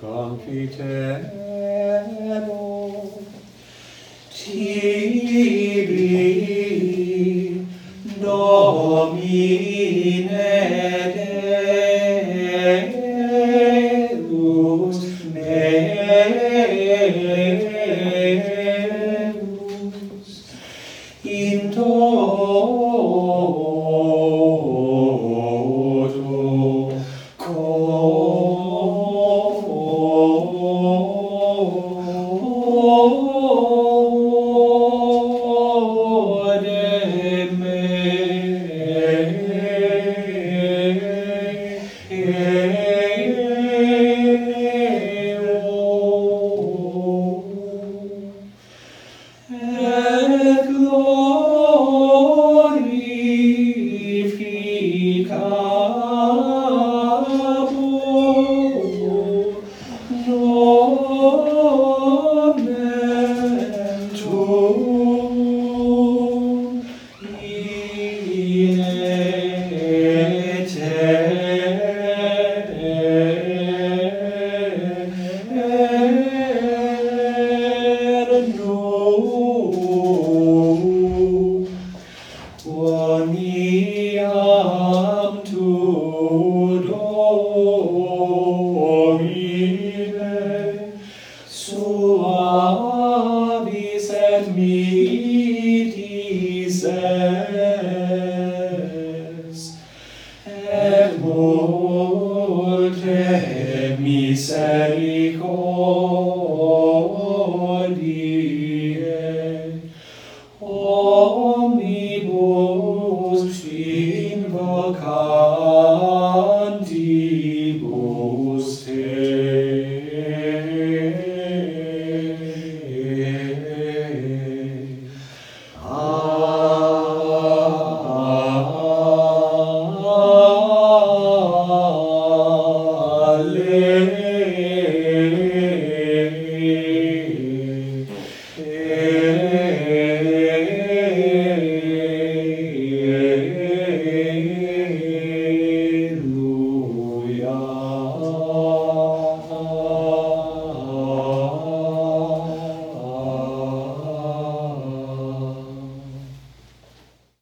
confitebo tibi, Domine Deus meus, in toto corde et glorificabor nomen tuum in aeternum quoniam tu Domine suavis et mitis es, et multe misericordiae omnibus invocantibus te.